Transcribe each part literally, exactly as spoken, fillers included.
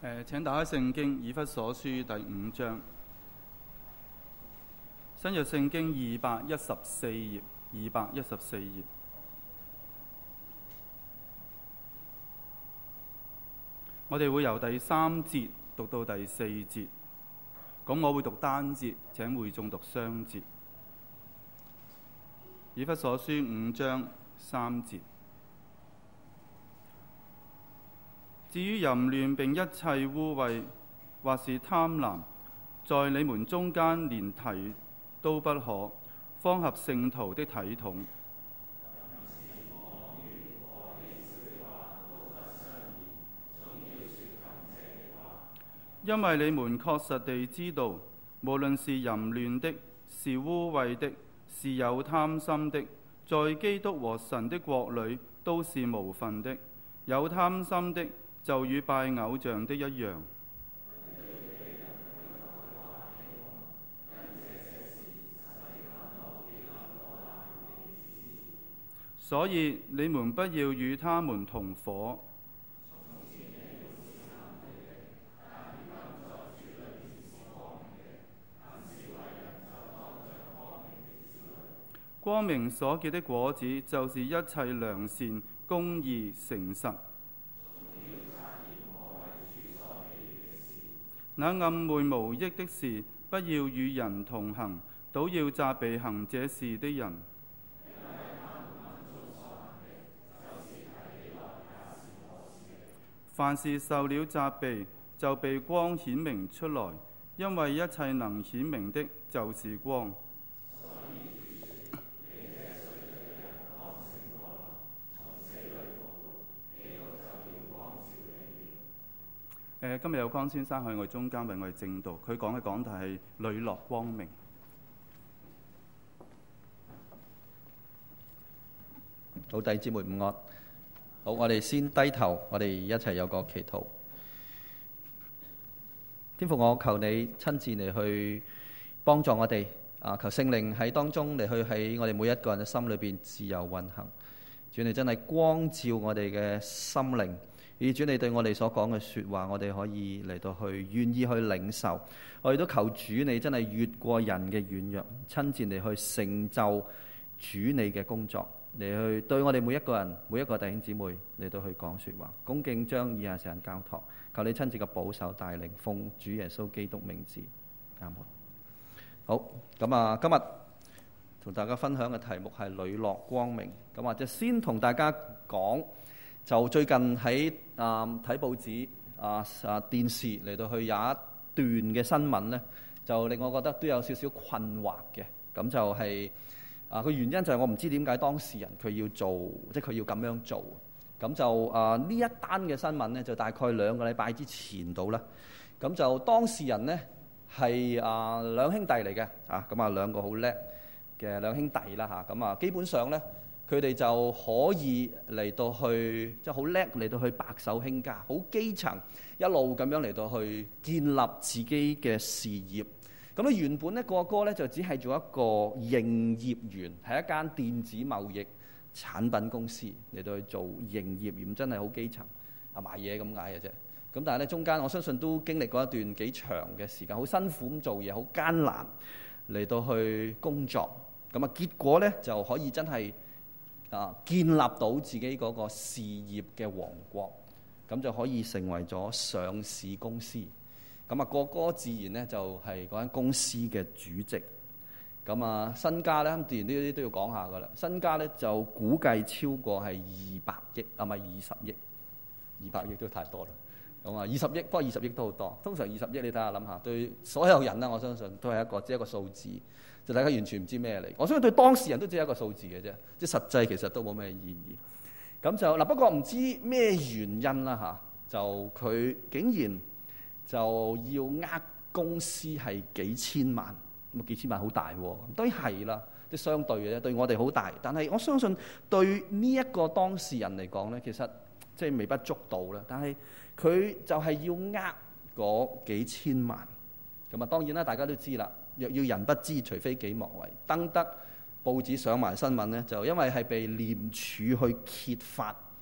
誒，請打開聖經以弗所書第五章，新約聖經二百一十四頁，二百一十四頁。我哋會由第三節讀到第四節，咁我會讀單節，請會眾讀雙節。以弗所書五章三節。至於淫亂並一切污穢或是貪婪，在你們中間連提都不可，方合聖徒的體統。因為你們確實地知道，無論是淫亂的，是污穢的，是有貪心的，在基督和神的國裏都是無分的。有貪心的，就與拜偶像的一樣。所以你們不要與他們同伙。光明所結的果子，就是一切良善、公義、誠實。那暗昧無益的事，不要與人同行，倒要責備行這事的人。凡是受了責備，就被光顯明出來，因為一切能顯明的，就是光。誒，今日有江先生喺我哋中間為我哋證道，佢講嘅講題係磊落光明。 好，弟兄姊妹午安。好，我哋先低頭，我哋一齊有個祈禱。天父，我求你親自嚟去幫助我哋啊！求聖靈喺當中嚟去喺我哋每一個人嘅心裏邊自由運行。主你真係光照我哋嘅心靈。以主你對我哋所講嘅說話，我哋可以嚟到去願意去領受。我哋都求主你真係越過人嘅軟弱，親自嚟去成就主你嘅工作，嚟去對我哋每一個人、每一個弟兄姊妹嚟到去講說話。恭敬將以下時間交託，求你親自嘅保守帶領，奉主耶穌基督名字，阿門。好，咁啊，今日同大家分享嘅題目係磊落光明。咁或者先同大家講。就最近喺啊睇報紙啊啊電視嚟到去有一段嘅新聞呢，就令我覺得都有少少困惑嘅。咁就係啊個原因就係我唔知點解當事人佢要做，即係佢要咁樣做。咁就啊呢一單嘅新聞呢，就大概兩個禮拜之前到啦。咁就當事人呢係啊兩兄弟嚟嘅啊，咁啊兩個好叻嘅兩兄弟啦嚇。咁啊基本上呢。佢哋就可以嚟到去，即係好叻嚟到去白手興家，好基層一路咁樣嚟到去建立自己嘅事業。咁咧原本咧個哥咧就只係做一個營業員，係一間電子貿易產品公司嚟到去做營業員，真係好基層啊，賣嘢咁解嘅啫。咁但係咧中間我相信都經歷過一段幾長嘅時間，好辛苦咁做嘢，好艱難嚟到去工作。咁啊結果咧就可以真係啊！建立到自己嗰個事業嘅王國，咁就可以成為咗上市公司。咁啊，個哥自然呢，就係嗰間公司嘅主席。咁啊，身家呢，自然呢啲都要講下噶啦。身家呢，就估計超過係二百億，啊唔係二十億，二百億都太多啦。咁啊，二十億，不過二十億都好多。通常二十億你睇下諗下，對所有人啦，我相信都係一個只係一個數字。就大家完全唔知咩嚟，我相信對當事人都只係一個數字嘅啫，即係實際其實都冇咩意義。咁就嗱，不過唔知咩原因啦嚇，就佢竟然就要呃公司係幾千萬，咁啊幾千萬好大喎，當然係啦，即係相對嘅啫，對我哋好大，但係我相信對呢一個當事人嚟講咧，其實即係微不足道啦。但係佢就係要呃嗰幾千萬，咁啊當然啦，大家都知啦。若要人不知，除非己莫為。登得報紙上埋新聞呢，就因為係被廉署去揭發。咁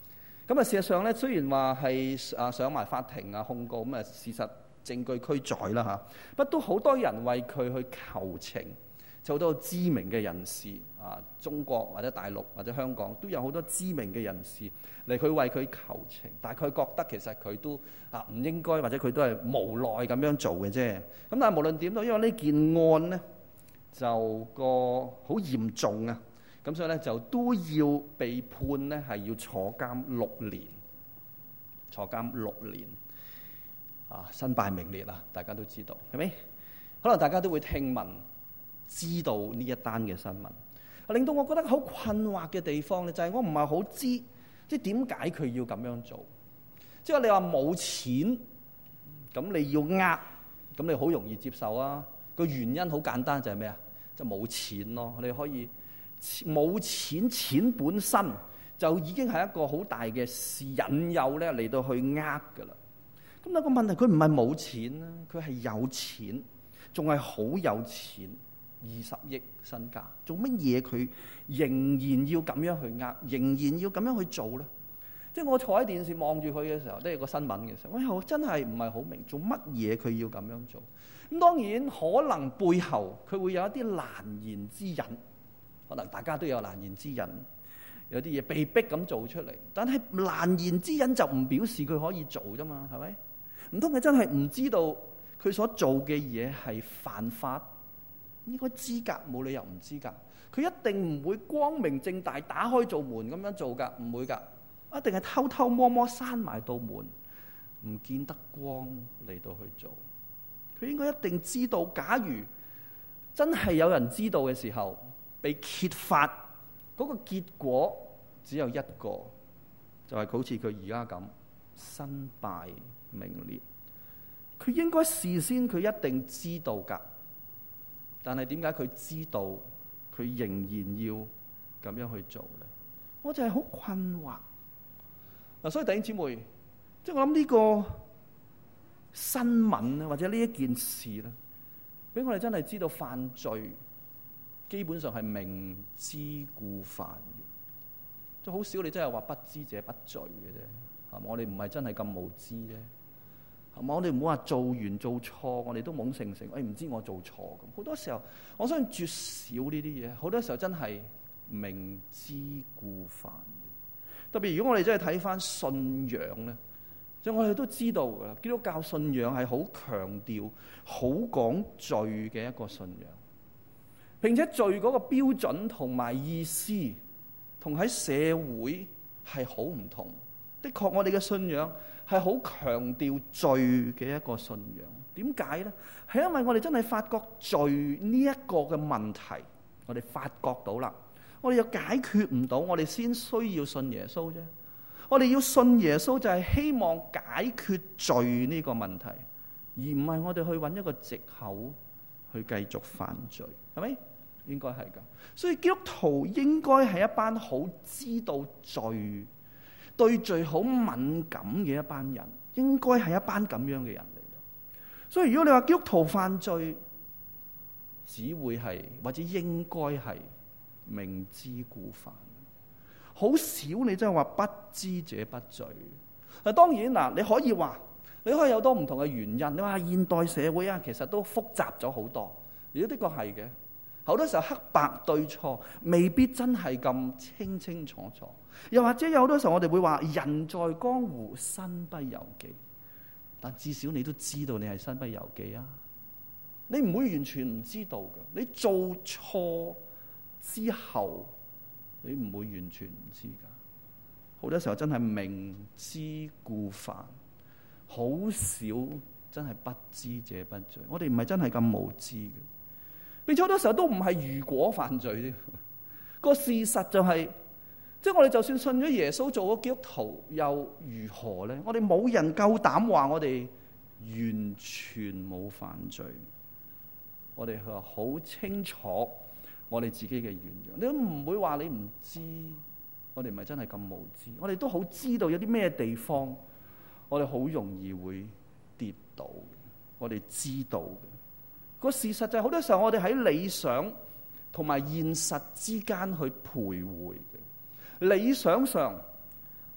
咁啊，事實上咧，雖然話係啊上埋法庭啊控告，咁啊事實證據俱在啦嚇，不過都好多人為佢去求情，就好多知名嘅人士啊，中國或者大陸或者香港都有好多知名嘅人士嚟佢為佢求情，但係佢覺得其實佢都啊唔應該，或者佢都係無奈咁樣做嘅啫。咁但係無論點都，因為呢件案呢，就個好嚴重啊，咁所以咧就都要被判呢係要坐監六年，坐監六年。啊，身敗名裂啊！大家都知道，係咪？可能大家都會聽聞、知道呢一單嘅新聞，令到我覺得好困惑嘅地方咧，就係我唔係好知，即係點解佢要咁樣做？即係你話冇錢，咁你要呃，咁你好容易接受啊。個原因好簡單，就係咩啊？就冇錢咯。你可以冇錢，錢本身就已經係一個好大嘅事引誘咧，嚟到去呃㗎啦。咁但係個問題，佢唔係冇錢啦，佢係有錢，仲係好有錢，二十億身家，做乜嘢佢仍然要咁樣去呃，仍然要咁樣去做咧？即係我坐喺電視望住佢嘅時候，都係個新聞嘅時候，我又真係唔係好明做乜嘢佢要咁樣做。咁當然可能背後佢會有一啲難言之隱，可能大家都有難言之隱。有啲嘢被逼咁做出嚟，但係難言之隱就唔表示佢可以做啫嘛，係咪？唔通佢真係唔知道佢所做嘅嘢係犯法？應該知㗎，冇理由唔知㗎。佢一定唔會光明正大打開道門咁樣做㗎，唔會㗎。一定係偷偷摸摸閂埋道門，唔見得光嚟到去做。佢應該一定知道，假如真係有人知道嘅時候，被揭發嗰個結果只有一個，就係好似佢而家咁身敗名裂。佢應該事先佢一定知道㗎，但係點解佢知道佢仍然要咁樣去做咧？我就係好困惑嗱。所以弟兄姊妹，即係我諗呢個新聞咧，或者呢一件事咧，俾我哋真係知道犯罪基本上係明知故犯嘅。即係好少你真係話不知者不罪嘅啫，係嘛？我哋唔係真係咁無知啫，係嘛？我哋唔好話做完做錯，我哋都懵成成，誒、哎、唔知我做錯咁。好多時候，我相信絕少呢啲嘢，好多時候真係明知故犯。特別如果我哋真係睇翻信仰咧，即係我哋都知道㗎啦，基督教信仰係好強調、好講罪嘅一個信仰，並且罪嗰個標準同埋意思，同喺社會係好唔同。的確，我哋嘅信仰係好強調罪嘅一個信仰。點解呢？係因為我哋真係發覺罪呢一個嘅問題，我哋發覺到啦，我哋又解決唔到，我哋先需要信耶穌啫。我哋要信耶穌就係希望解決罪呢個問題，而唔係我哋去揾一個藉口去繼續犯罪，係咪？應該係㗎。所以基督徒應該係一班好知道罪、對罪好敏感嘅一班人，應該係一班咁樣嘅人嚟嘅。所以如果你話基督徒犯罪，只會係或者應該係明知故犯。好少你真係話不知者不罪。嗱，當然嗱，你可以話，你可以有多唔同嘅原因。你話現代社會啊，其實都複雜咗好多。如果的確係嘅，好多時候黑白對錯未必真係咁清清楚楚。又或者有好多時候我哋會話人在江湖身不由己，但至少你都知道你係身不由己啊。你唔會完全唔知道嘅。你做錯之後，你唔會完全唔知㗎。好多時候真係明知故犯，好少真係不知者不罪。我哋唔係真係咁無知嘅。並且好多時候都唔係如果犯罪呢個事實就係、是，即係我哋就算信咗耶穌做咗基督徒又如何呢？我哋冇人夠膽話我哋完全冇犯罪。我哋係好清楚我哋自己嘅軟弱，你都唔會話你唔知。我哋唔係真係咁無知，我哋都好知道有啲咩地方我哋好容易會跌倒。我哋知道嘅個事實就係好多時候我哋喺理想同埋現實之間去徘徊嘅。理想上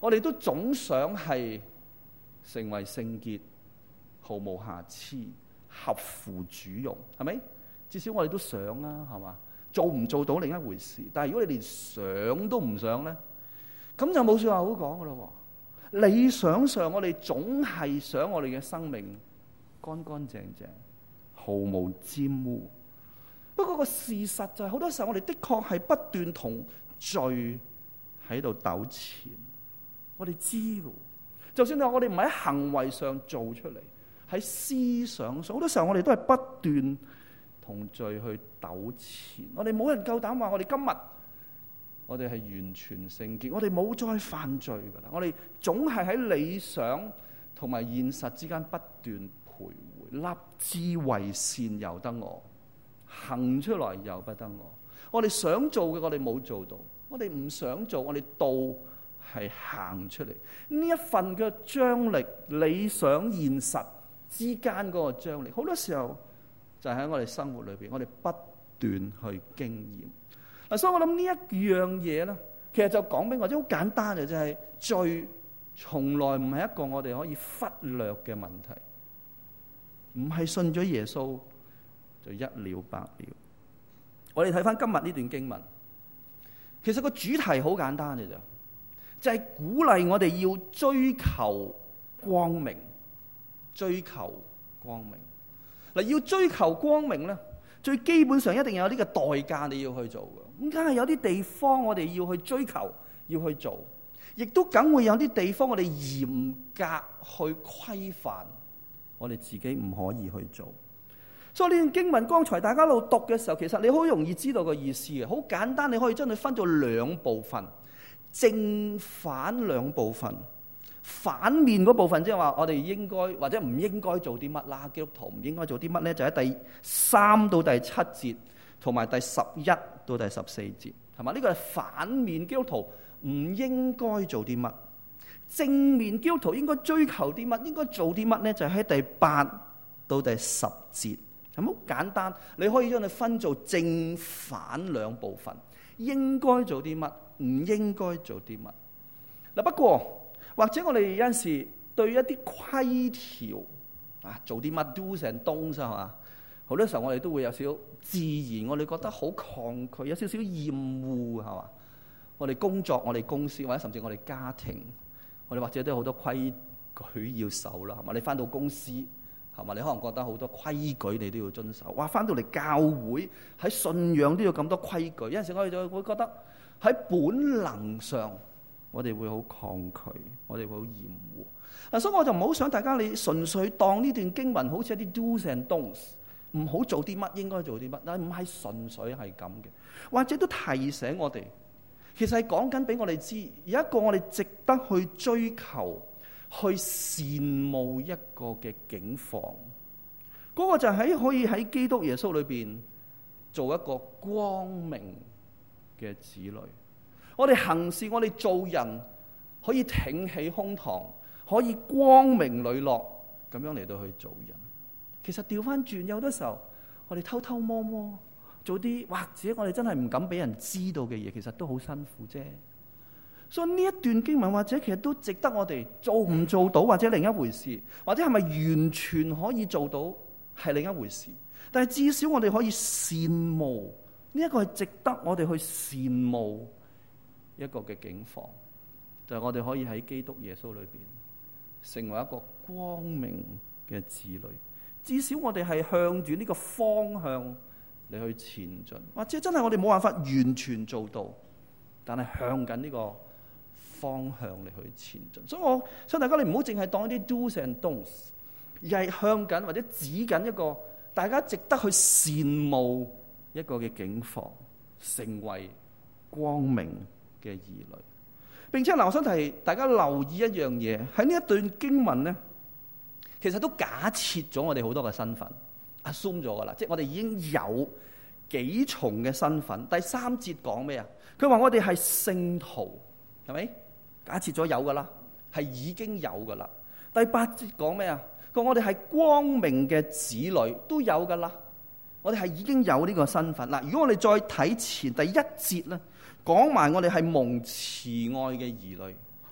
我哋都總想係成為聖潔，毫無瑕疵，合乎主用，係咪？至少我哋都想啊，係嘛？做唔做到另一回事。但係如果你連想都唔想咧，咁就冇說話好講噶咯。理想上，我哋總係想我哋嘅生命乾乾淨淨，毫無沾污。不過個事實就係、是，好多時候我哋的確係不斷同罪喺度糾纏。我哋知㗎，就算係我哋唔喺行為上做出嚟，喺思想上，好多時候我哋都係不斷同罪去糾纏。我哋冇人夠膽話我哋今日我哋係完全聖潔，我哋冇再犯罪噶啦。我哋總係喺理想同埋現實之間不斷徘徊。立志為善由得我，行出來由不得我。我哋想做嘅我哋冇做到，我哋唔想做我哋到係行出嚟。呢一份嘅張力，理想現實之間嗰個張力，好多時候就喺我哋生活裏邊，我哋不斷去經驗。嗱，所以我諗呢一樣嘢咧，其實就講俾我知好簡單嘅，就係罪從來唔係一個我哋可以忽略嘅問題，唔係信咗耶穌就一了百了。我哋睇翻今日呢段經文，其實個主題好簡單嘅啫，就係鼓勵我哋要追求光明，追求光明。嗱，要追求光明咧，最基本上一定有啲嘅代價你要去做嘅。咁梗係有啲地方我哋要去追求，要去做，亦都梗會有啲地方我哋嚴格去規範，我哋自己唔可以去做。所以呢段經文剛才大家一路讀嘅時候，其實你好容易知道個意思嘅，好簡單，你可以將佢分做兩部分，正反兩部分。反面嗰部分即係話我哋應該或者唔應該做啲乜啦，基督徒唔應該做啲乜咧？就喺第三到第七節，同埋第十一到第十四節，係嘛？呢個係反面基督徒唔應該做啲乜，正面基督徒應該追求啲乜，應該做啲乜咧？就喺第八到第十節，係咪好簡單？你可以將佢分做正反兩部分，應該做啲乜，唔應該做啲乜。嗱，不過或者我哋有陣時對一啲規條啊，做啲乜 do 成東西係嘛？好多時候我哋都會有少少自然，我哋覺得好抗拒，有少少厭惡係嘛？我哋工作，我哋公司或者甚至我哋家庭，我哋或者都有好多規矩要守啦，係嘛？你返到公司係嘛？你可能覺得好多規矩你都要遵守。哇！返到嚟教會喺信仰都要咁多規矩，有陣時我哋就會覺得喺本能上，我哋會好抗拒，我哋會好厭惡。嗱，所以我就唔好想大家你純粹當呢段經文好似一啲 do's and don'ts， 唔好做啲乜，應該做啲乜，但係唔係純粹係咁嘅。或者都提醒我哋，其實係講緊俾我哋知，有一個我哋值得去追求、去羨慕一個嘅境況。嗰個就係可以喺基督耶穌裏邊做一個光明嘅子女。我哋行事，我哋做人，可以挺起胸膛，可以光明磊落咁樣嚟到去做人。其實調翻轉，有好多時候我哋偷偷摸摸做啲或者我哋真係唔敢俾人知道嘅嘢，其實都好辛苦啫。所以呢一段經文或者其實都值得我哋做唔做到，或者另一回事，或者係咪完全可以做到係另一回事。但係至少我哋可以羨慕呢一個係值得我哋去羨慕一個嘅境況，就係我哋可以喺基督耶穌裏邊成為一個光明嘅子女。至少我哋係向住呢個方向嚟去前進，或者真係我哋冇辦法完全做到，但係向緊呢個方向嚟去前進。所以我想大家你唔好淨係當一啲 do's and don'ts， 而係向緊或者指緊一個大家值得去羨慕一個嘅境況，成為光明嘅兒女。並且嗱，我想提大家留意一樣嘢，喺呢一段經文咧，其實都假設咗我哋好多嘅身份 assume 咗噶啦，即係我哋已經有幾重嘅身份。第三節講咩啊？佢話我哋係聖徒，係咪？假設咗有噶啦，係已經有噶啦。第八節講咩啊？佢話我哋係光明嘅子女，都有噶啦。我哋係已經有呢個身份嗱。如果我哋再睇前第一節咧，講埋我哋係蒙慈愛嘅兒女，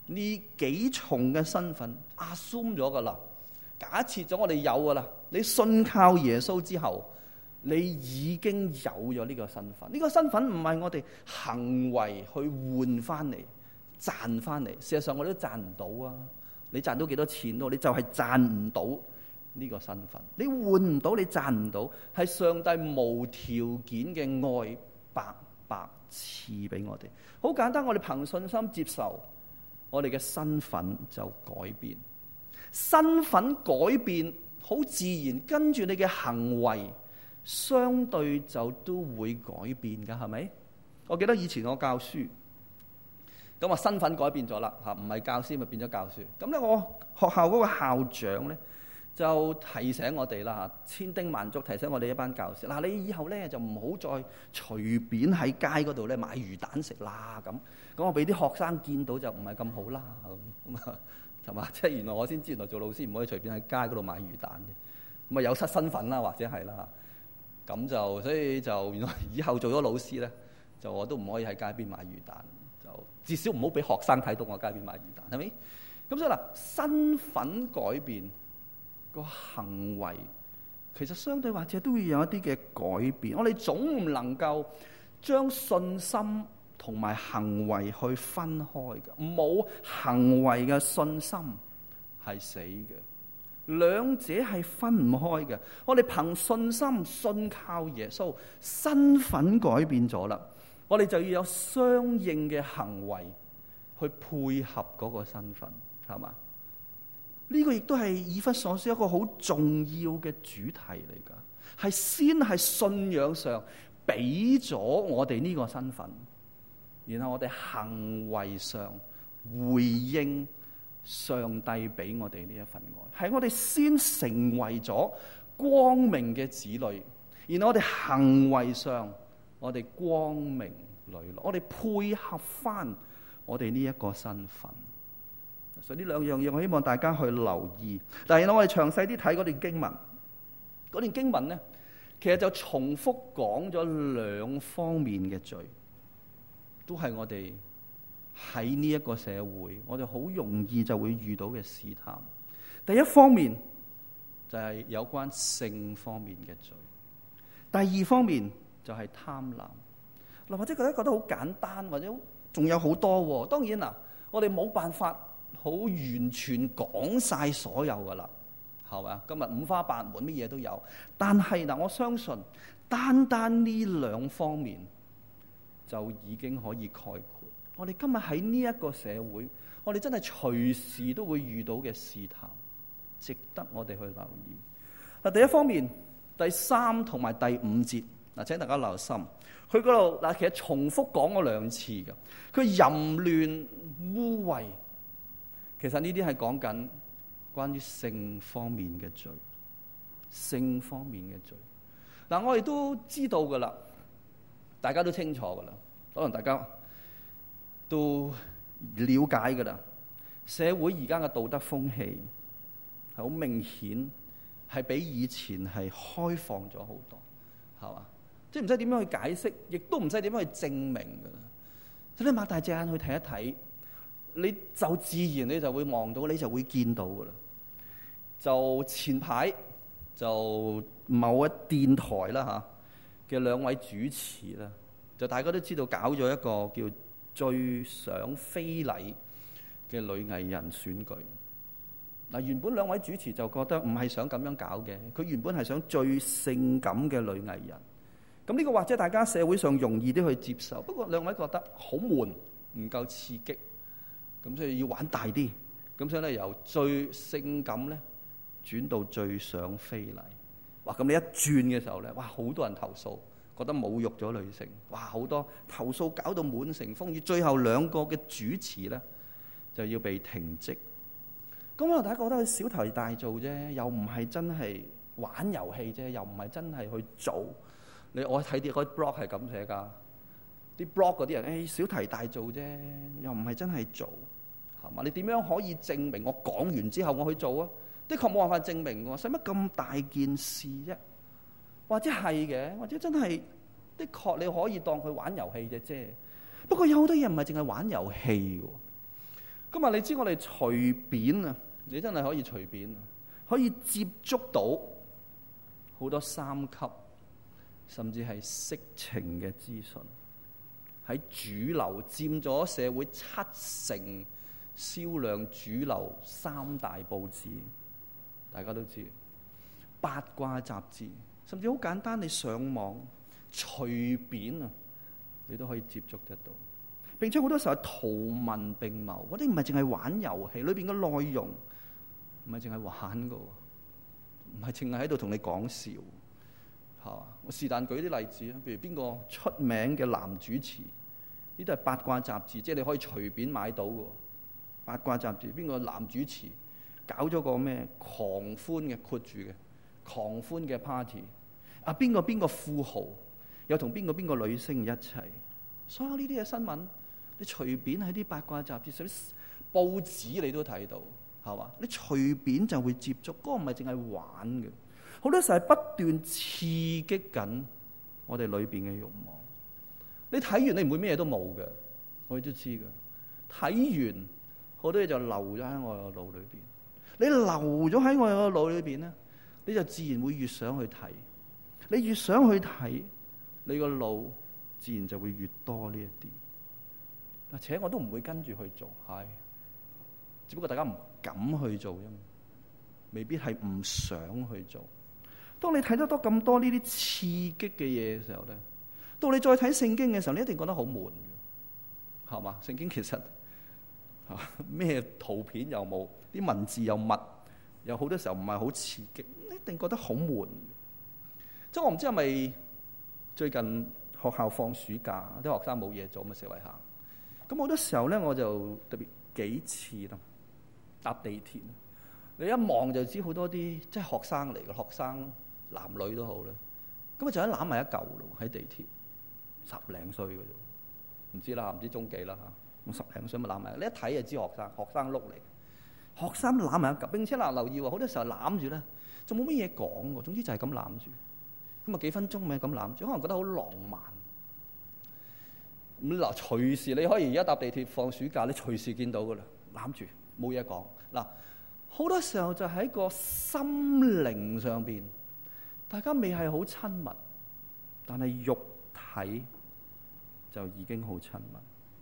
呢幾重嘅身份 assume 咗噶啦，假設咗我哋有噶啦。你信靠耶穌之後，你已經有咗呢個身份。呢個身份唔係我哋行為去換翻嚟、賺翻嚟。事實上我哋都賺唔到啊！你賺到幾多錢都，你就係賺唔到呢個身份。你換唔到，你賺唔到，係上帝無條件嘅愛白白賜俾我哋。好簡單，我哋憑信心接受，我哋嘅身份就改變。身份改變好自然，跟住你嘅行為相對就都會改變㗎，係咪？我記得以前我教書，咁啊身份改變咗啦嚇，唔係教師咪變咗教書。咁咧我學校嗰個校長咧就提醒我哋啦嚇，千叮萬囑提醒我哋一班教師，嗱，你以後咧就唔好再隨便喺街嗰度咧買魚蛋食啦咁。咁我俾啲學生見到就唔係咁好啦咁啊。係嘛？即係原來我先知，原來做老師唔可以隨便喺街嗰度買魚蛋嘅，咁啊有失身份啦，或者係啦。咁就所以就原來以後做咗老師咧，就我都唔可以喺街邊買魚蛋，就至少唔好俾學生睇到我街邊買魚蛋，係咪？咁所以嗱，身份改變個行為，其實相對或者都會有一啲嘅改變。我哋總唔能夠將信心同埋行為去分開嘅，冇行為嘅信心係死嘅，兩者係分唔開嘅。我哋憑信心信靠耶穌，身份改變咗啦，我哋就要有相應嘅行為去配合嗰個身份，係嘛？呢個亦都係以弗所書一個好重要嘅主題嚟噶，係先係信仰上俾咗我哋呢個身份。然後我哋行為上回應上帝俾我哋呢一份愛，係我哋先成為咗光明嘅子女，然後我哋行為上我哋光明磊落，我哋配合翻我哋呢一個身份。所以呢兩樣嘢我希望大家去留意。但係我哋詳細啲睇嗰段經文，嗰段經文呢，其實就重複講咗兩方面嘅罪。都係我哋喺呢一個社會，我哋好容易就會遇到嘅試探。第一方面就係有關性方面嘅罪，第二方面就係貪婪。嗱，或者覺得覺得好簡單，或者仲有好多。當然嗱，我哋冇辦法好完全講晒所有噶啦，係咪啊？今日五花八門，乜嘢都有。但係嗱，我相信單單呢兩方面就已經可以概括我哋今日喺呢一個社會，我哋真係隨時都會遇到嘅試探，值得我哋去留意。嗱，第一方面，第三同埋第五節，嗱，請大家留心，佢嗰度嗱，其實重複講咗兩次嘅。佢淫亂污穢，其實呢啲係講緊關於性方面嘅罪，性方面嘅罪。嗱，我哋都知道噶啦。大家都清楚噶啦，可能大家都了解噶啦。社會而家嘅道德風氣係好明顯，係比以前係開放咗好多，係嘛？即係唔使點樣去解釋，亦都唔使點樣去證明噶啦。所以你擘大隻眼去睇一睇，你就自然你就會望到，你就會見到噶啦。就前排就某一電台啦嚇嘅兩位主持啦，就大家都知道搞咗一個叫最想非禮嘅女藝人選舉。嗱，原本兩位主持就覺得唔係想咁樣搞嘅，佢原本係想最性感嘅女藝人。咁呢個或者大家社會上容易啲去接受，不過兩位覺得好悶，唔夠刺激，咁所以要玩大啲。咁所以咧由最性感咧轉到最想非禮。哇！咁你一轉嘅時候咧，哇！好多人投訴，覺得侮辱咗女性。哇！好多投訴搞到滿城風雨，最後兩個嘅主持咧就要被停職。咁可能大家覺得佢小題大做啫，又唔係真係玩遊戲啫，又唔係真係去做。你我睇啲嗰啲 blog 係咁寫㗎，啲 blog 嗰啲人誒、哎、小題大做啫，又唔係真係做，係嘛？你點樣可以證明我講完之後我去做啊？的確冇辦法證明喎，使乜咁大件事啫？或者係嘅，或者真係的確你可以當佢玩遊戲嘅啫。不過有好多嘢唔係淨係玩遊戲喎。 今日你知我哋隨便啊，你真係可以隨便啊，可以接觸到好多三級甚至係色情嘅資訊，喺主流佔咗社會七成銷量主流三大報紙，大家都知八卦雜誌，甚至好簡單，你上網隨便啊，你都可以接觸得到。並且好多時候係圖文並茂，嗰啲唔係淨係玩遊戲，裏邊嘅內容唔係淨係玩噶，唔係淨係喺度同你講笑，係嘛？我是但舉啲例子啊，譬如邊個出名嘅男主持，呢啲係八卦雜誌，即係你可以隨便買到嘅八卦雜誌。邊個男主持搞咗個咩狂歡嘅括住嘅狂歡嘅 party？ 啊，邊個邊個富豪又同邊個邊個女星一齊？所有呢啲嘅新聞，你隨便喺啲八卦雜誌、上啲報紙你都睇到，係嘛？你隨便就會接觸，嗰、那個唔係淨係玩嘅，好多時候係不斷刺激緊我哋裏邊嘅慾望。你睇完你唔會咩嘢都冇嘅，我哋都知㗎。睇完好多嘢就留咗喺我嘅腦裏邊。你留咗喺我嘅腦裏邊咧，你就自然會越想去睇。你越想去睇，你個腦自然就會越多呢一啲。而且我都唔會跟住去做，係，只不過大家唔敢去做啫嘛，未必係唔想去做。當你睇得多咁多呢啲刺激嘅嘢嘅時候咧，到你再睇聖經嘅時候，你一定覺得好悶，係嘛？聖經其實咩圖片又冇，啲文字又密，有好多時候唔係好刺激，你一定覺得好悶。即係我唔知係咪最近學校放暑假，啲學生冇嘢做，咪四圍行。咁好多時候咧，我就特別幾次啦，搭地鐵，你一望就知好多啲即係學生嚟嘅，學生男女都好啦。咁啊就一攬埋一嚿咯，喺地鐵，十零歲嘅啫，唔知啦，唔知中幾啦嚇。咁十零歲咪攬埋，你一睇就知學生，學生碌嚟。學生攬埋一嚿，並且嗱留意喎，好多時候攬住咧，就冇乜嘢講喎。總之就係咁攬住，咁啊幾分鐘咪咁攬住，可能覺得好浪漫。咁嗱，隨時你可以而家搭地鐵放暑假，你隨時見到噶啦，攬住冇嘢講。嗱，好多時候就喺個心靈上邊，大家未係好親密，但係肉體就已經好親密。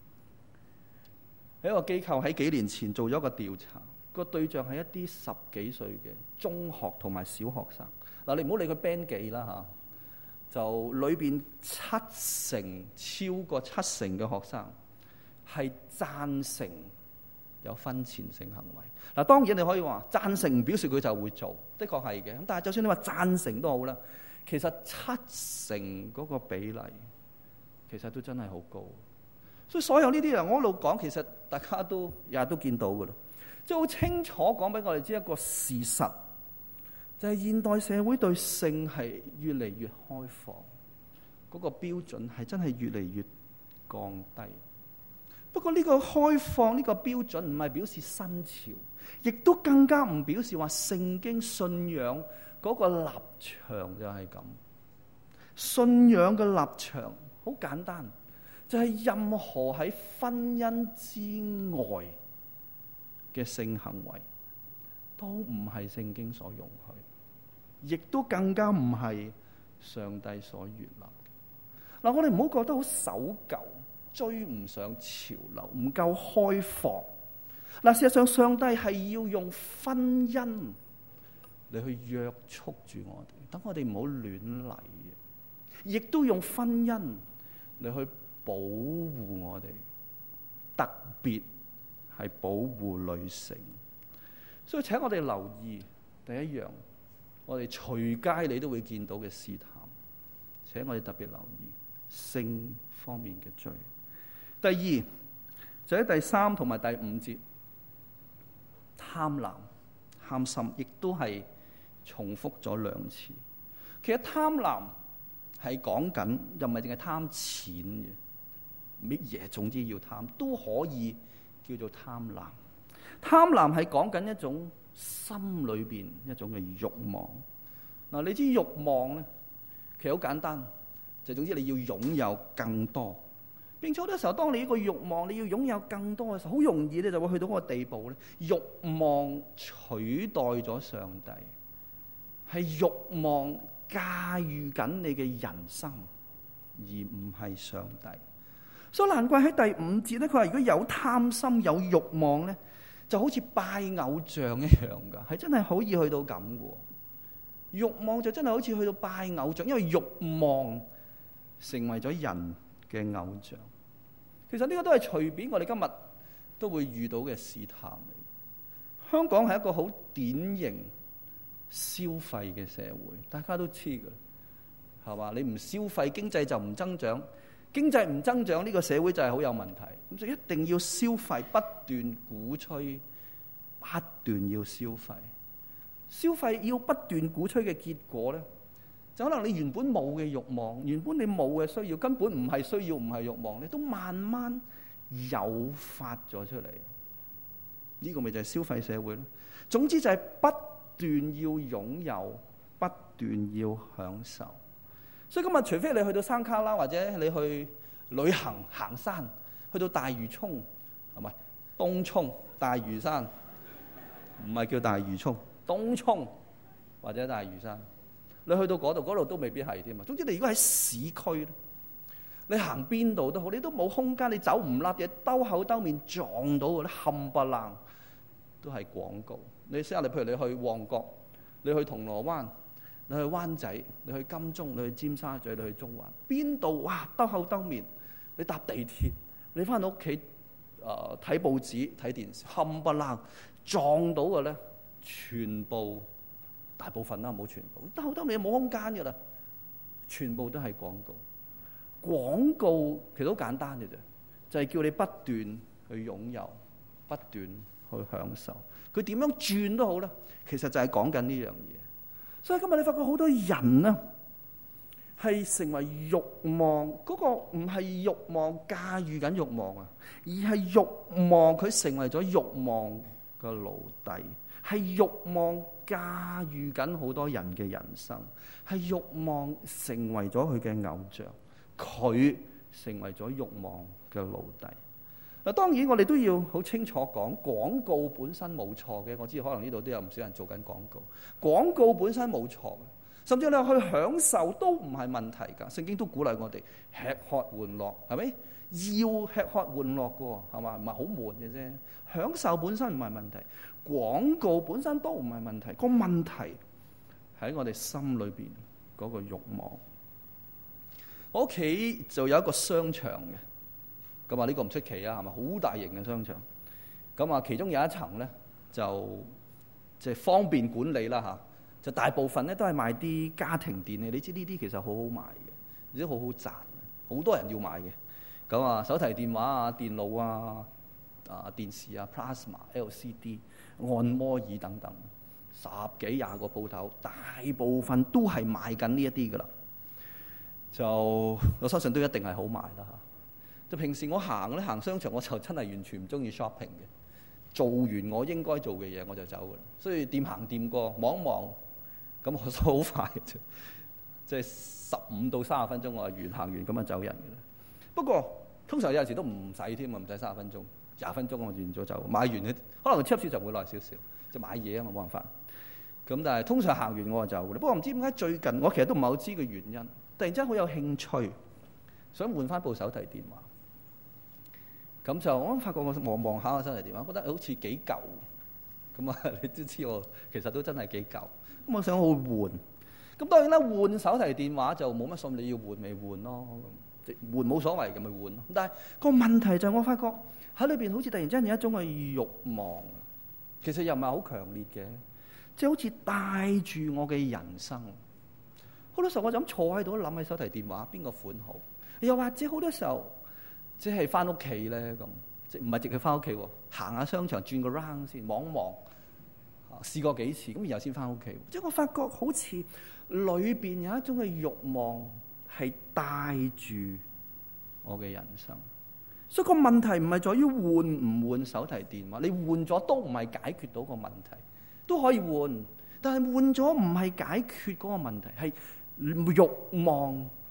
喺一個機構喺幾年前做咗一個調查，個對象係一啲十幾歲嘅中學同埋小學生。嗱，你唔好理佢 band 幾啦嚇。就裏邊七成超過七成嘅學生係贊成有婚前性行為。嗱，當然你可以話贊成唔表示佢就會做，的確係嘅。咁但係就算你話贊成都好啦，其實七成嗰個比例其實都真係好高。所以所有呢啲人我一路講，其實大家都日日都見到㗎啦，即係好清楚講俾我哋知一個事實。就係現代社會對性係越嚟越開放，嗰個標準係真係越嚟越降低。不過呢個開放呢個標準唔係表示新潮，亦都更加唔表示話聖經信仰嗰個立場就係咁。信仰嘅立場好簡單，就係任何喺婚姻之外嘅性行為都唔係聖經所容許。亦都更加唔係上帝所悅納。嗱，我哋唔好覺得好守舊，追唔上潮流，唔夠開放。嗱，事實上上帝係要用婚姻嚟去約束住我哋，等我哋唔好亂嚟，亦都用婚姻嚟去保護我哋，特別係保護女性。所以請我哋留意第一樣，我哋隨街你都會見到嘅試探，請我哋特別留意性方面嘅罪。第二就喺第三同埋第五節，貪婪、貪心，亦都係重複咗兩次。其實貪婪係講緊又唔係淨係貪錢嘅，乜嘢總之要貪都可以叫做貪婪。貪婪係講緊一種心裏邊一種嘅慾望。嗱，你知慾望咧，其實好簡單，就總之你要擁有更多， 並且好多時候，當你呢個慾望你要擁有更多嘅時候，好容易你就會去到嗰個地步咧，慾望取代咗上帝，係慾望駕馭緊你嘅人生，而唔係上帝。所以難怪喺第五節咧，佢話如果有貪心有慾望咧，就好似拜偶像一樣噶，係真係可以去到咁嘅。慾望就真係好似去到拜偶像，因為慾望成為咗人嘅偶像。其實呢個都係隨便我哋今日都會遇到嘅試探嚟。香港係一個好典型消費嘅社會，大家都知㗎，係嘛？你唔消費，經濟就唔增長。經濟唔增長，呢個社會就係好有問題。咁就一定要消費，不斷鼓吹，不斷要消費。消費要不斷鼓吹嘅結果咧，就可能你原本冇嘅慾望，原本你冇嘅需要，根本唔係需要，唔係慾望，你都慢慢誘發咗出嚟。呢個咪就係消費社會咯。總之就係不斷要擁有，不斷要享受。所以今日除非你去到山卡拉，或者你去旅行行山，去到大嶼涌，係咪東涌大嶼山？唔係叫大嶼涌，東涌或者大嶼山。你去到嗰度，嗰度都未必係添啊。總之你如果喺市區咧，你行邊度都好，你都冇空間，你走唔甩嘢，兜口兜面撞到嗰啲冚唪唥都係廣告。你試下，你譬如你去旺角，你去銅鑼灣，你去灣仔，你去金鐘，你去尖沙咀，你去中環，邊度哇兜口兜面，你搭地鐵，你翻到屋企誒睇報紙睇電視，冚唪唥撞到嘅咧，全部大部分啦，冇全部，兜口兜面冇空間嘅啦，全部都係廣告。廣告其實好簡單嘅啫，就係叫你不斷去擁有，不斷去享受。佢點樣轉都好啦，其實就係講緊呢樣嘢。所以今日你發覺好多人啊，係成為慾望嗰個，唔係慾望駕馭緊慾望啊，而係慾望佢成為咗慾望嘅奴隸，係慾望駕馭緊好多人嘅人生，係慾望成為咗佢嘅偶像，佢成為咗慾望嘅奴隸。嗱，當然我哋都要好清楚講，廣告本身冇錯嘅。我知道可能呢度都有唔少人做緊廣告，廣告本身冇錯嘅，甚至你去享受都唔係問題㗎。聖經都鼓勵我哋吃喝玩樂，係咪？要吃喝玩樂嘅，係嘛？唔係好悶嘅啫。享受本身唔係問題，廣告本身都唔係問題。個問題喺我哋心裏邊嗰個慾望。我屋企就有一個商場嘅。咁啊，呢個唔出奇啊，係咪好大型嘅商場？咁啊，其中有一層咧，就即係方便管理啦嚇。就大部分咧都係賣啲家庭電器，你知呢啲其實好好賣嘅，而且好好賺，好多人要買嘅。咁啊，手提電話啊、電腦啊、啊電視啊、Plasma、L C D、按摩椅等等，十幾廿個鋪頭，大部分都係賣緊呢一啲噶啦。就我相信都一定係好賣啦嚇。就平時我行咧行商場，我就真係完全唔中意 shopping 嘅。做完我應該做嘅嘢我就走噶啦。所以掂行掂過望一望，咁我都好快嘅啫，即係十五到三十分鐘我就完，行完咁就走人嘅啦。不過通常有陣時都唔使添啊，唔使三十分鐘，廿分鐘我完咗走。買完咧，可能超市就會耐少少，就買嘢啊嘛，冇辦法。咁但係通常行完我就走嘅啦。不過唔知點解最近我其實都唔係好知嘅原因，突然之間好有興趣，想換翻部手提電話。咁就我發覺我望望下個手提電話，覺得好似幾舊。咁啊，你都知我其實都真係幾舊。咁我想去換。咁當然啦，換手提電話就冇乜所謂，你要換咪換咯。即換冇所謂嘅咪換咯。但係個問題就係我發覺喺裏邊好似突然之間有一種嘅慾望，其實又唔係好強烈嘅，即係好似帶住我嘅人生。好多時候我就咁坐喺度諗起手提電話邊個款好，又或者好多時候。即係翻屋企咧咁，即唔係直接翻屋企喎，行下商場轉個 round 先，望一望，試過幾次，咁然後先翻屋企。即係我發覺好似裏邊有一種嘅慾望係帶住我嘅人生。所以個問題唔係在於換唔換手提電話，你換咗都唔係解決到個問題，都可以換，但係換咗唔係解決嗰個問題，係慾望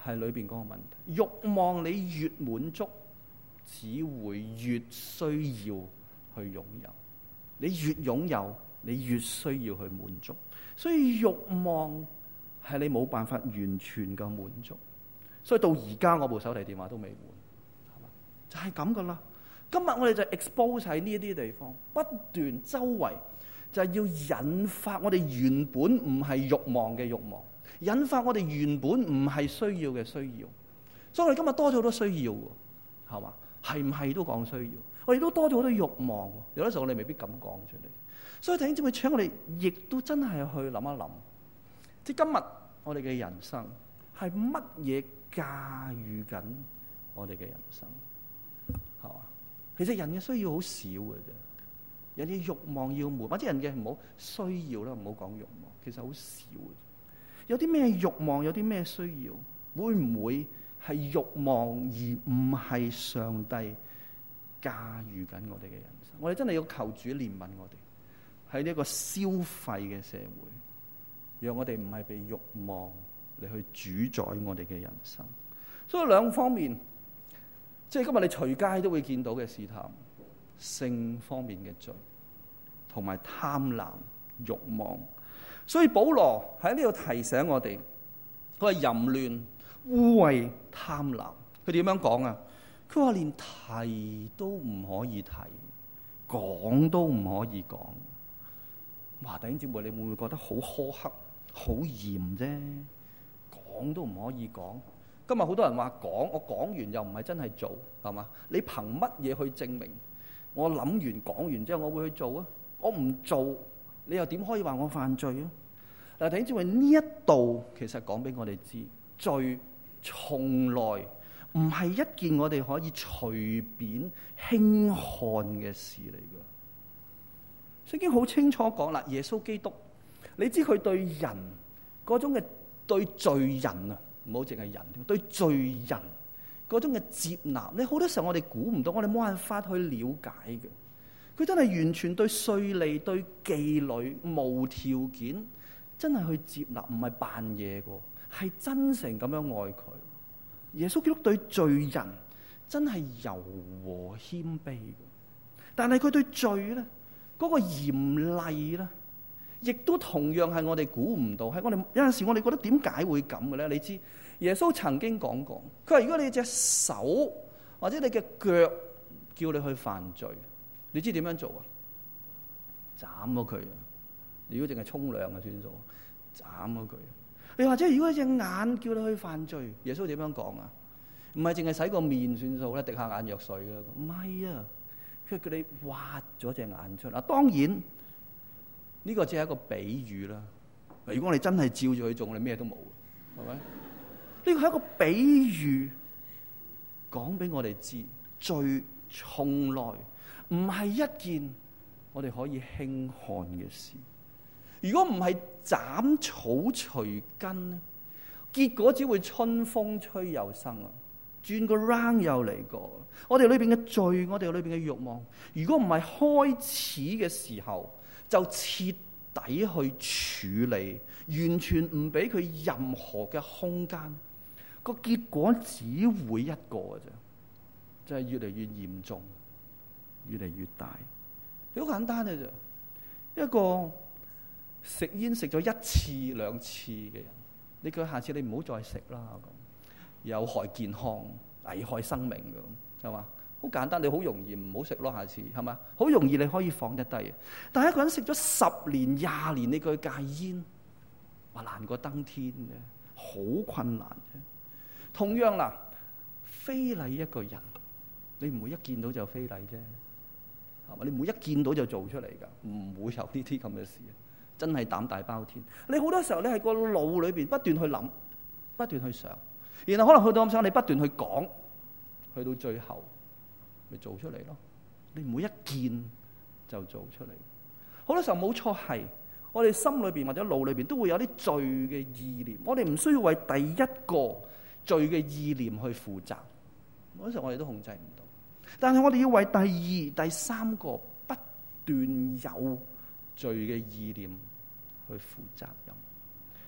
係裏邊嗰個問題。慾望你越滿足，只會越需要去擁有。你越擁有，你越需要去滿足。所以慾望係你冇辦法完全嘅滿足。所以到而家我部手提電話都未換，係嘛？就係咁噶啦。今日我哋就 expose 喺呢一啲地方，不斷周圍就係要引發我哋原本唔係慾望嘅慾望，引發我哋原本唔係需要嘅需要。所以我哋今日多咗好多需要喎，係嘛？係唔係都講需要？我哋都多咗好多慾望，有啲時候我哋未必敢講出嚟。所以弟兄姊妹，請我哋亦都真係去諗一諗，即係今日我哋嘅人生係乜嘢駕馭緊我哋嘅人生，係嘛？其實人嘅需要好少嘅啫，人嘅慾望要滿，或者人嘅唔好需要啦，唔好講慾望，其實好少嘅。有啲咩慾望，有啲咩需要，會唔會係慾望而唔係上帝駕馭緊我哋嘅人生？我哋真係要求主憐憫我哋。喺呢一個消費嘅社會，讓我哋唔係被慾望嚟去主宰我哋嘅人生。所以兩方面，即係今日你隨街都會見到嘅試探，性方面嘅罪，同埋貪婪慾望。所以保羅喺呢度提醒我哋，佢話淫亂、污穢、貪婪。佢點樣講啊？佢話連提都唔可以提，講都唔可以講。哇！弟兄姊妹，你會唔會覺得好苛刻、好嚴啫？講都唔可以講。今日好多人話講，我講完又唔係真係做，係嘛？你憑乜嘢去證明我諗完講完之後我會去做啊？我唔做，你又點可以話我犯罪啊？嗱，弟兄姊妹，呢一度其實講俾我哋知，罪從來唔係一件我哋可以隨便輕看嘅事嚟嘅。聖經好清楚講啦，耶穌基督，你知佢對人嗰種嘅對罪人啊，唔好淨係人，對罪人嗰種嘅接納，你好多時候我哋估唔到，我哋冇辦法去了解嘅。佢真係完全對稅吏、對妓女無條件，真係去接納，唔係扮嘢嘅，係真誠咁樣愛佢。耶穌基督對罪人真係柔和謙卑嘅，但係佢對罪咧，嗰個嚴厲咧，亦都同樣係我哋估唔到。係我哋有陣時，我哋覺得點解會咁嘅咧？你知耶穌曾經講過，佢話如果你隻手或者你嘅腳叫你去犯罪，你知點樣做啊？斬咗佢啊！如果淨係沖涼啊，算數，斬咗佢。你或者如果一隻眼叫你去犯罪，耶穌點樣講啊？唔係淨係洗個面算數咧，滴下眼藥水啦，唔係啊！佢叫你挖咗隻眼出嚟。當然呢個只係一個比喻啦。如果我哋真係照住去做，我哋咩都冇，係咪？呢個係一個比喻，講俾我哋知，罪從來唔係一件我哋可以輕看嘅事。如果唔係斬草除根咧，結果只會春風吹又生啊！轉個 round 又嚟過。我哋裏邊嘅罪，我哋裏邊嘅慾望，如果唔係開始嘅時候就徹底去處理，完全唔俾佢任何嘅空間，個結果只會一個嘅啫，就係越嚟越嚴重，越嚟越大。好簡單嘅啫，一個食煙食咗一次兩次嘅人，你叫下次你唔好再食啦，咁有害健康、危害生命嘅，係嘛？好簡單，你好容易唔好食咯，下次係嘛？好容易你可以放得低。但係一個人食咗十年、廿年，你叫佢戒煙，話難過登天嘅，好困難嘅。同樣啦，非禮一個人，你唔會一見到就非禮啫，係嘛？你唔會一見到就做出嚟㗎，唔會有呢啲咁嘅事。真係膽大包天。你好多時候你喺個腦裏邊不斷去諗，不斷去想，然後可能去到咁想，你不斷去講，去到最後咪做出嚟咯。你唔會一見就做出嚟。好多時候冇錯，係我哋心裏邊或者腦裏邊都會有啲罪嘅意念，我哋唔需要為第一個罪嘅意念去負責。好多時候我哋都控制唔到，但係我哋要為第二、第三個不斷有罪嘅意念去負責任。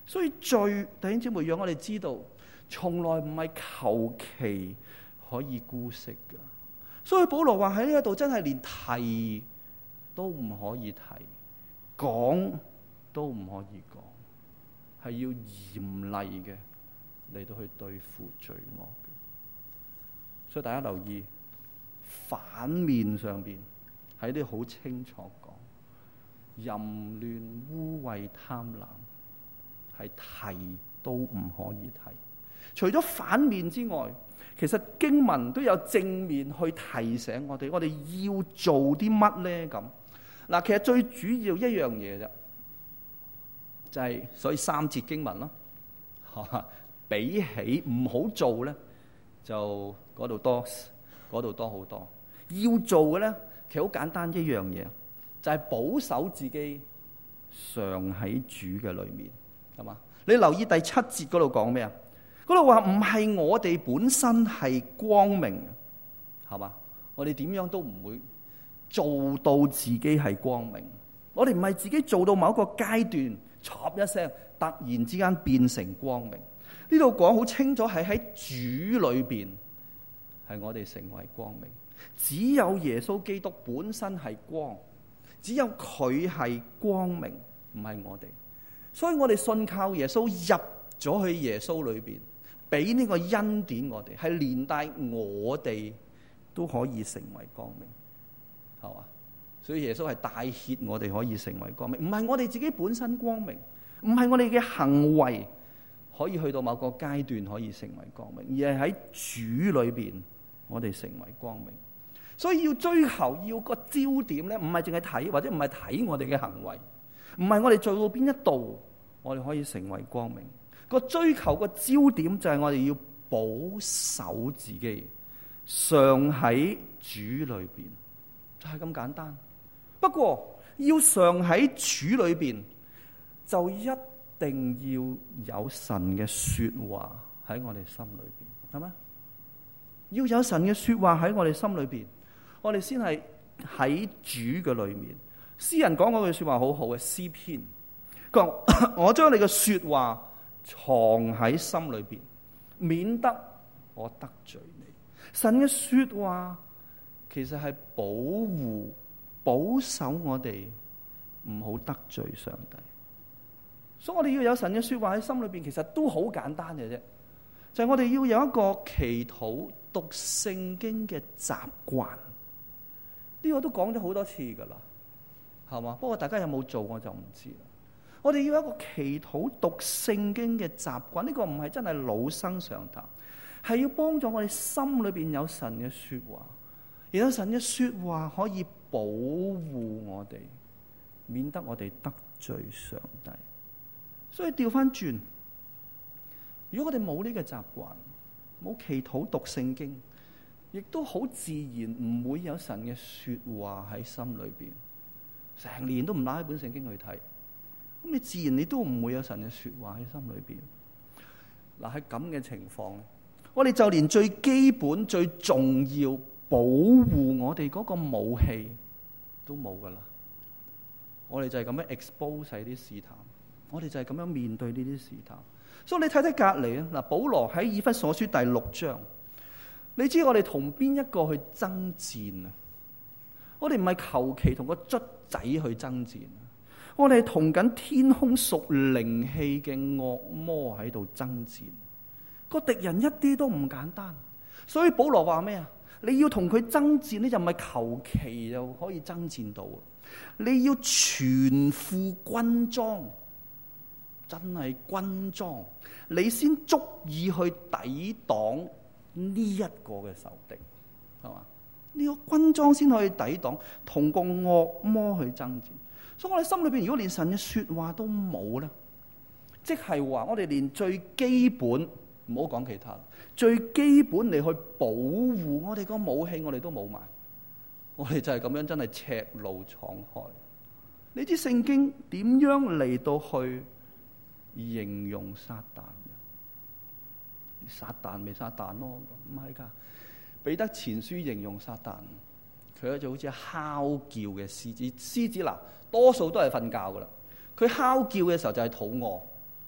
所以最弟兄姊妹，讓我哋知道，從來唔係求其可以姑息㗎。所以保羅話喺呢一度真係連提都唔可以提，講都唔可以講，係要嚴厲嘅嚟到去對付罪惡嘅。所以大家留意，反面上邊喺啲好清楚講，淫亂、污穢、貪婪，係提都唔可以提。除咗反面之外，其實經文都有正面去提醒我哋，我哋要做啲乜呢？咁嗱，其實最主要一樣嘢啫，就係、是、所以三節經文咯。比起唔好做咧，就嗰度多，嗰度多好多。要做嘅咧，其實好簡單一樣嘢，就係、是、保守自己常喺主嘅裏面，係嘛？你留意第七節嗰度講咩啊？嗰度話唔係我哋本身係光明，係嘛？我哋點樣都唔會做到自己係光明。我哋唔係自己做到某一個階段，唰一聲突然之間變成光明。呢度講好清楚，係喺主裏邊係我哋成為光明。只有耶穌基督本身係光，只有佢係光明，唔係我哋。所以我哋信靠耶穌入咗去耶穌裏邊，俾呢個恩典我哋，係連帶我哋都可以成為光明，係嘛？所以耶穌係帶挈我哋可以成為光明，唔係我哋自己本身光明，唔係我哋嘅行為可以去到某個階段可以成為光明，而係喺主裏邊我哋成為光明。所以要追求，要個焦點咧，唔係淨係睇，或者唔係睇我哋嘅行為，唔係我哋做到邊一度我哋可以成為光明。個追求個焦點就係我哋要保守自己，常喺主裏邊，就係咁簡單。不過要常喺主裏邊，就一定要有神嘅說話喺我哋心裏邊，係咪？要有神嘅說話喺我哋心裏邊，我哋先係喺主嘅裏面。詩人講嗰句說話好好嘅，詩篇講：我將你嘅說話藏喺心裏邊，免得我得罪你。神嘅說話其實係保護、保守我哋唔好得罪上帝。所以我哋要有神嘅說話喺心裏邊，其實都好簡單嘅啫，就係我哋要有一個祈禱、讀聖經嘅習慣。呢個都講咗好多次噶啦，係嘛？不過大家有冇做我就唔知啦。我哋要一個祈禱讀聖經嘅習慣，呢個唔係真係老生常談，係要幫助我哋心裏邊有神嘅說話，而有神嘅說話可以保護我哋，免得我哋得罪上帝。所以調翻轉，如果我哋冇呢個習慣，冇祈禱讀聖經，亦都好自然唔會有神嘅說話喺心裏邊，成年都唔拿一本聖經去睇，咁你自然你都唔會有神嘅說話喺心裏邊。嗱，喺咁嘅情況，我哋就連最基本、最重要保護我哋嗰個武器都冇噶啦。我哋就係咁樣 expose 晒啲試探，我哋就係咁樣面對呢啲試探。所以你睇睇隔籬啊，嗱，保羅喺以弗所書第六章，你知我哋同邊一個去爭戰啊？我哋唔係求其同個卒仔去爭戰，我哋係同緊天空屬靈氣嘅惡魔喺度爭戰。個敵人一啲都唔簡單，所以保羅話咩啊？你要同佢爭戰呢，就唔係求其就可以爭戰到，你要全副軍裝，真係軍裝，你先足以去抵擋呢一個嘅仇敵，係嘛？呢個軍裝先可以抵擋同個惡魔去爭戰。所以我哋心裏邊如果連神嘅說話都冇咧，即係話我哋連最基本，唔好講其他，最基本嚟去保護我哋個武器，我哋都冇埋。我哋就係咁樣，真係赤露敞開。你知聖經點樣嚟到去形容撒旦嘅？撒旦咪撒旦咯，唔係噶。彼得前書形容撒旦，佢就好似哮叫嘅獅子。獅子嗱，多數都係瞓覺噶啦。佢哮叫嘅時候就係肚餓，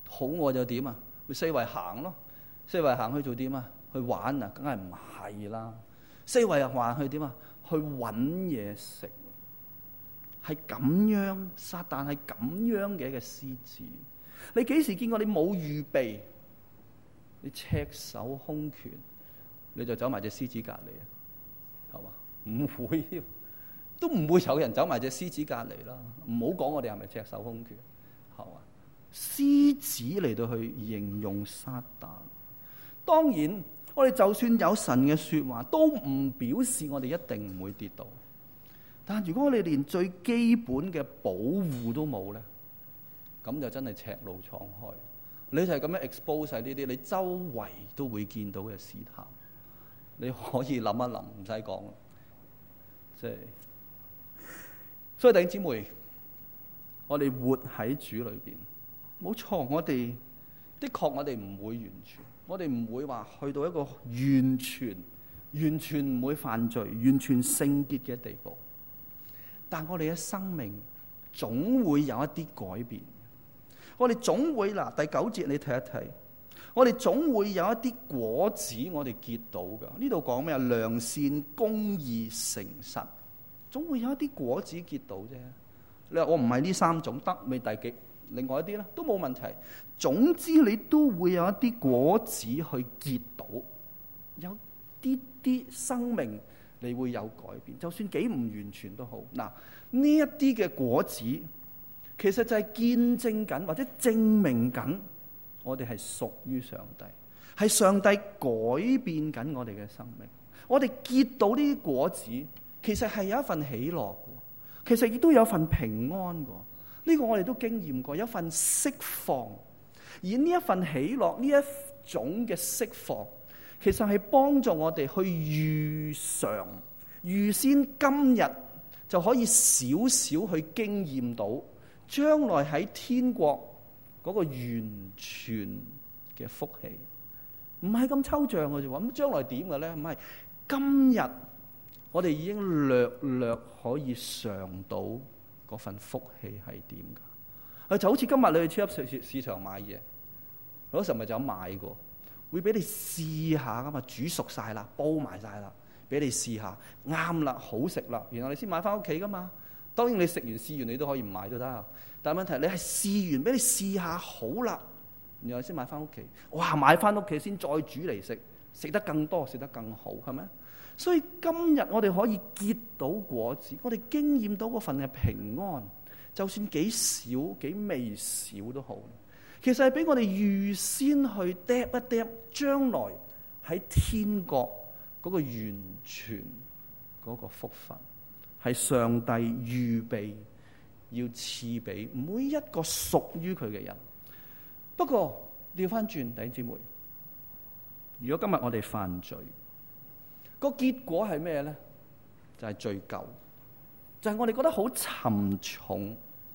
肚餓就點啊？咪四圍行咯，四圍行去做點啊？去玩啊？梗係唔係啦！四圍行去點啊？去揾嘢食。係咁樣，撒旦係咁樣嘅一個獅子。你幾時見過你冇預備，你赤手空拳，你就走埋隻獅子隔離啊？係嘛？唔會添，都唔會有人走埋隻獅子隔離啦。唔好講我哋係咪赤手空拳，係嘛？獅子嚟到去形容撒旦。當然，我哋就算有神嘅說話，都唔表示我哋一定唔會跌倒。但如果我哋連最基本嘅保護都冇咧，咁就真係赤路闖開。你就係咁樣 expose 晒呢啲，你周圍都會見到嘅試探。你可以諗一諗，唔使講啦。即係，所以弟兄姊妹，我哋活喺主裏邊，冇錯。我哋的確，我哋唔會完全，我哋唔會話去到一個完全、完全唔會犯罪、完全聖潔嘅地步。但我哋嘅生命總會有一啲改變，我哋總會嗱，第九節你睇一睇，我哋總會有一啲果子我哋結到㗎。呢度講咩啊？良善、公義、誠實，總會有一啲果子結到啫。你話我唔係呢三種得，咪第幾另外一啲啦，都冇問題。總之你都會有一啲果子去結到，有啲啲生命。你會有改變，就算幾唔完全都好。嗱，呢一啲嘅果子，其實就係見證緊或者證明緊，我哋係屬於上帝，係上帝改變緊我哋嘅生命。我哋結到呢啲果子，其實係有一份喜樂嘅，其實亦都有一份平安嘅。呢個我哋都經驗過，有一份釋放。而呢一份喜樂，呢一種嘅釋放，其實係幫助我哋去預嘗、預先今日就可以少少去經驗到將來喺天國嗰個完全嘅福氣，唔係咁抽象嘅啫。咁將來點嘅咧？唔係今日我哋已經略略可以嘗到嗰份福氣係點㗎？啊，就好似今日你去超級市市場買嘢，嗰時候咪就咁買過。會俾你試下噶嘛，煮熟晒啦，煲埋晒啦，俾你試下，啱啦，好食啦，然後你先買翻屋企噶嘛。當然你食完試完你都可以唔買都得，但係問題你係試完俾你試下好啦，然後先買翻屋企。哇，買翻屋企先再煮嚟食，食得更多，食得更好，係咪？所以今日我哋可以結到果子，我哋經驗到嗰份嘅平安，就算幾少幾微小都好。其實係俾我哋預先去嗒一嗒，將來喺天國嗰個完全嗰個福分，係上帝預備要賜俾每一個屬於佢嘅人。不過調翻轉，弟兄姊妹，如果今日我哋犯罪，個結果係咩咧？就係罪疚，就係我哋覺得好沉重，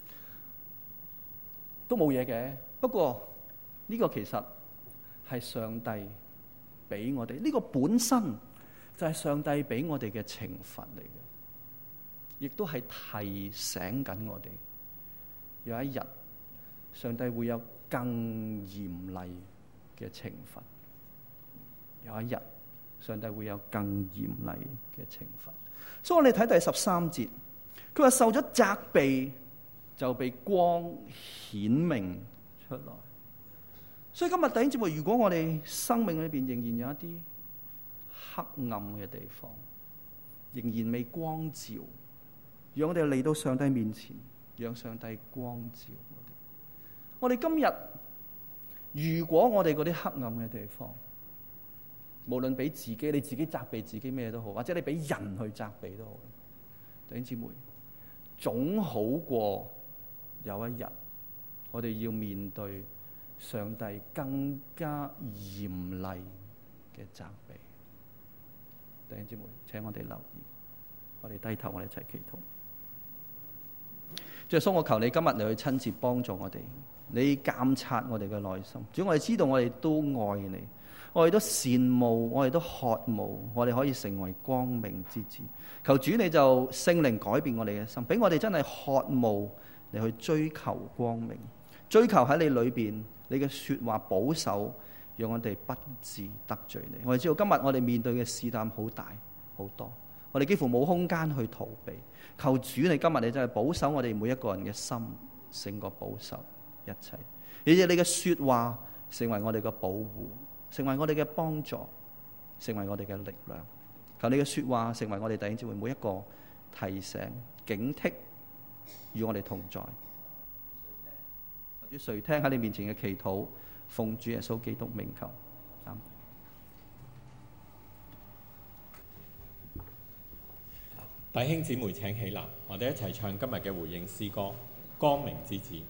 都冇嘢嘅。不過呢個其實係上帝俾我哋，呢個本身就係上帝俾我哋嘅懲罰嚟嘅，亦都係提醒緊我哋，有一日上帝會有更嚴厲嘅懲罰，有一日上帝會有更嚴厲嘅懲罰。所以我哋睇第十三節，佢話受咗責備就被光顯明出來。所以今日弟兄姊妹，如果我哋生命裏邊仍然有一啲黑暗嘅地方，仍然未光照，讓我哋嚟到上帝面前，讓上帝光照我哋。我哋今日如果我哋嗰啲黑暗嘅地方，無論俾自己，你自己責備自己咩都好，或者你俾人去責備都好，弟兄姊妹，總好過有一日我哋要面對上帝更加嚴厲嘅責備。弟兄姊妹，請我哋留意，我哋低頭，我哋一齊祈禱。主耶穌，我求你今日嚟去親自幫助我哋，你監察我哋嘅內心。主，我哋知道我哋都愛你，我哋都羨慕，我哋都渴慕，我哋可以成為光明之子。求主你就聖靈改變我哋嘅心，俾我哋真係渴慕嚟去追求光明。 追求喺你裏邊，你嘅說話保守，讓我哋不致得罪你。我哋知道今日我哋面對嘅試探好大好多，我哋幾乎冇空間去逃避。求主你今日你真係保守我哋每一個人嘅心，勝過保守一切。而且你嘅說話成為我哋嘅保護，成為我哋嘅幫助，成為我哋嘅力量。求你嘅說話成為我哋弟兄姊妹每一個提醒、警惕，與我哋同在。求主垂聽喺你面前嘅祈禱，奉主耶穌基督名求。 弟兄姊妹請起立，我哋一齊唱今日嘅回應詩歌《光明之子》。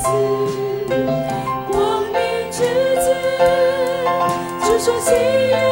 说喜悦